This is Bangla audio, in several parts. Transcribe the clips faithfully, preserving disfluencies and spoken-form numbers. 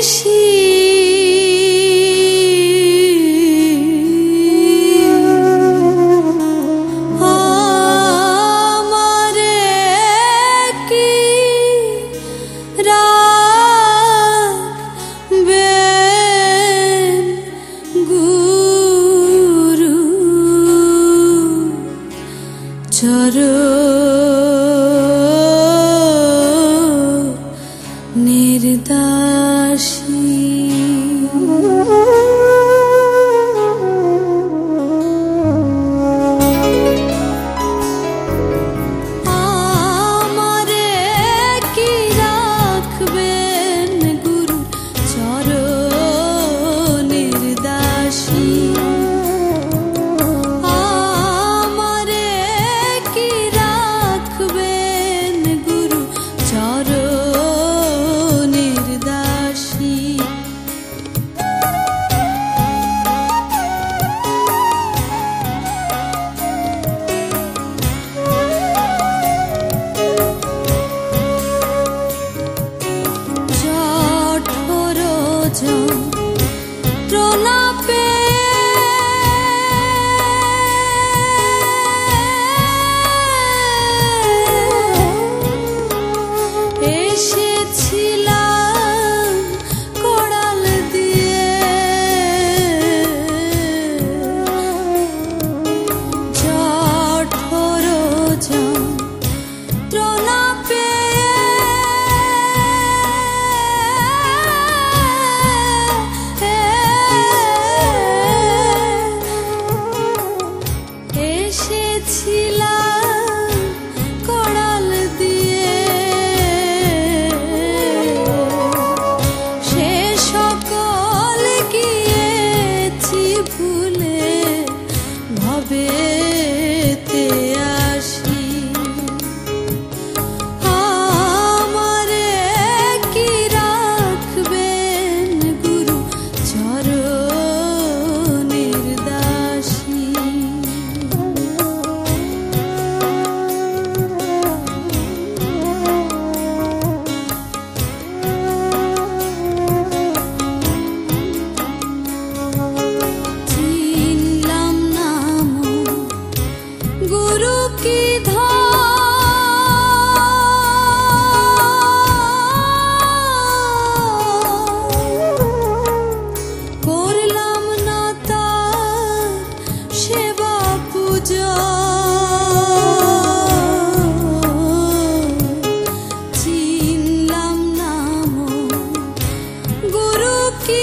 বেশি আমারে কি রাখবেন গুরু চরণের দাসী। আমারে কি রাখবেন গুরু চরণের দাসী। আমারে কি রাখবেন গুরু চরণের দাসী। জঠর যন্ত্রণা পেয়ে এসেছিলাম কোড়াল দিয়ে। জঠর যন্ত্রণা এসেছিলাম কোড়াল দিয়ে। সে সকল গিয়েছি ভুলে ভবেতে আসি। আমারে কি রাখবেন গুরু চরণের দাসী। চিনলাম নাম গুরু কি করলাম না তার সেবা পূজা। চিনলাম নাম গুরু কি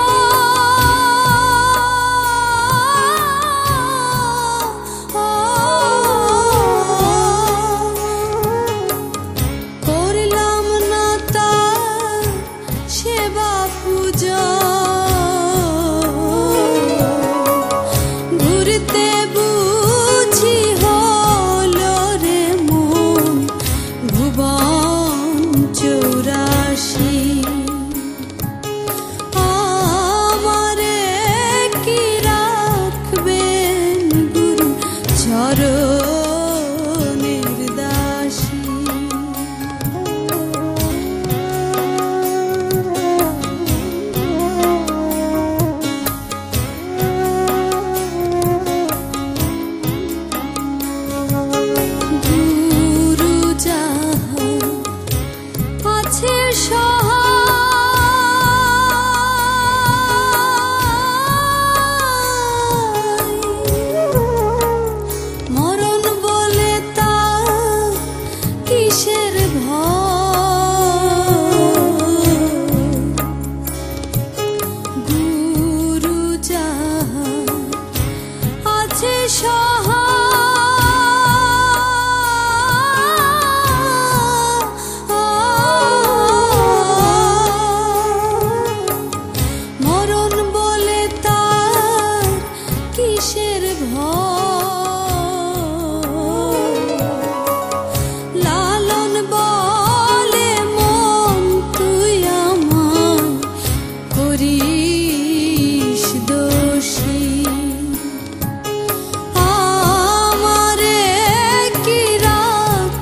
করলাম না তার সেবা পূজা। ঘুরতে বুঝি হলো রে মন ভুবন চৌরাশি। আমারে কি রাখবেন গুরু চরণের দাসী। গুরু যাহা আছে সহায়। মরণ বলে তার কিসের ভয়। গুরু যাহা আছে সহায়। মরণ বলে তার কিসের ভয়। লালন বলে মন তুই আমায় করিস দোষী।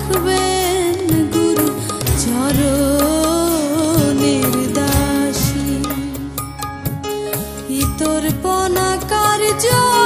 চরণের দাসী। দর্পণা কার্য